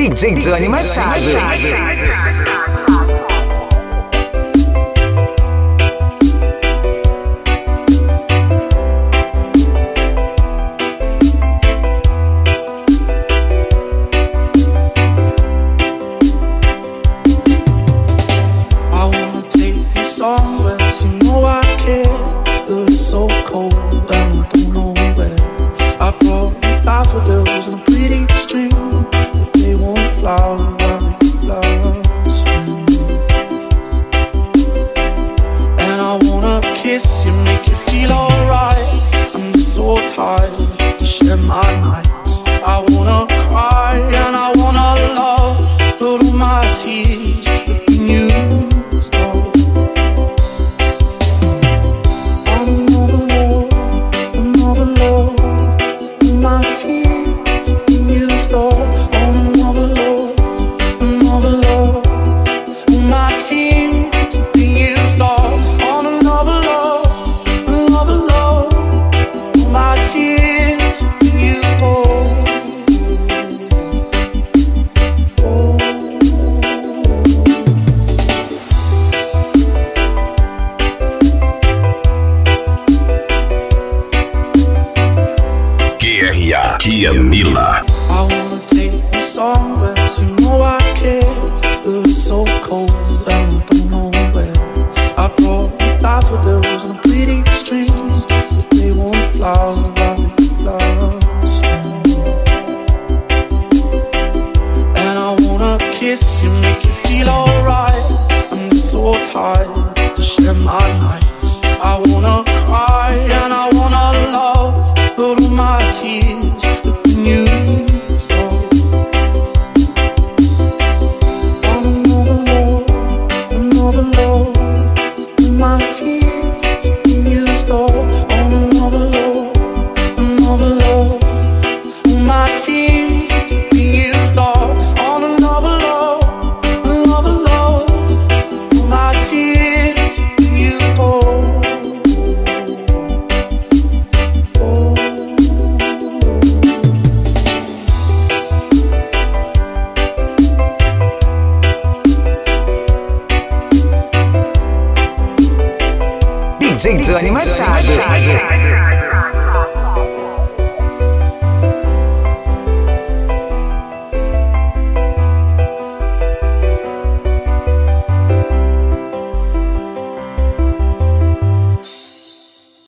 DJ Johnny Machado. Mila. I wanna take you somewhere, so you know I care. But it's so cold and I don't know where. I brought daffodils on a pretty string, but they won't flower like last spring. And I wanna kiss you, make you feel alright. I'm just so tired to share my nights. I wanna cry and I wanna love, but all my tears have been used all. Another love, my tears have been used all. On another love, my tears have been used all. On another love, my tears have been used all. DJ Johnny Machado.